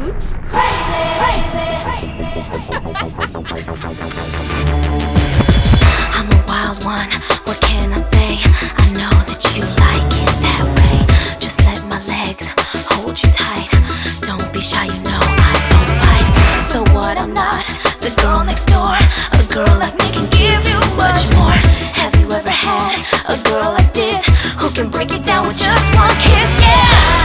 Oops. I'm a wild one, what can I say? I know that you like it that way. Just let my legs hold you tight. Don't be shy, you know I don't bite. So what, I'm not the girl next door. A girl like me can give you much more. Have you ever had a girl like this who can break it down with just one kiss? Yeah!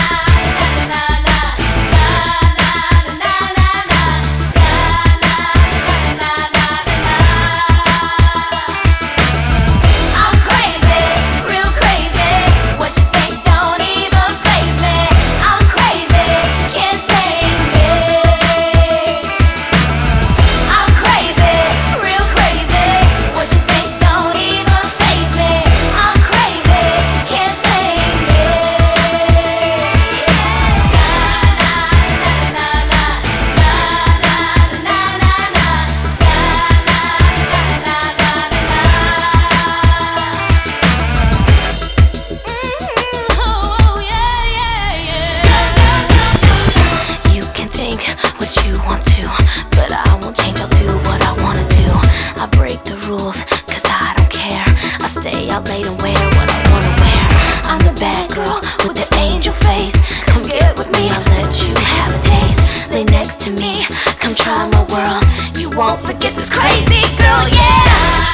Cause I don't care. I stay out late and wear what I wanna wear. I'm the bad girl with the angel face. Come get with me, I'll let you have a taste. Lay next to me, come try my world. You won't forget this crazy girl, yeah.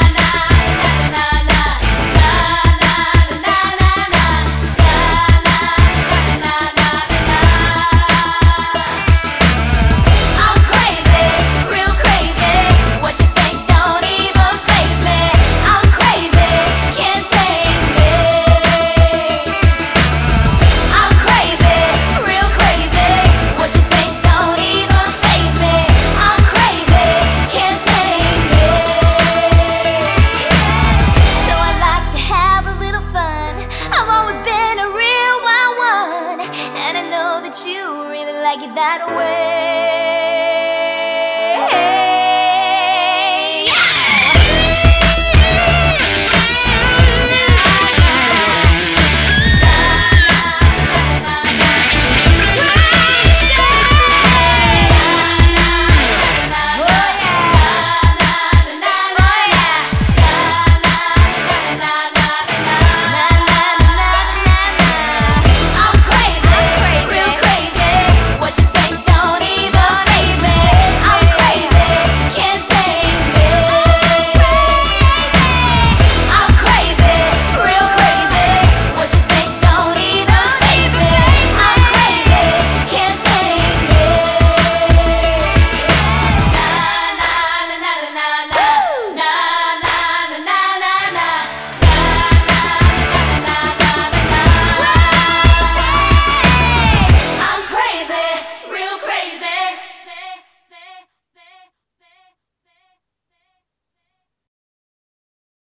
That you really like it that way.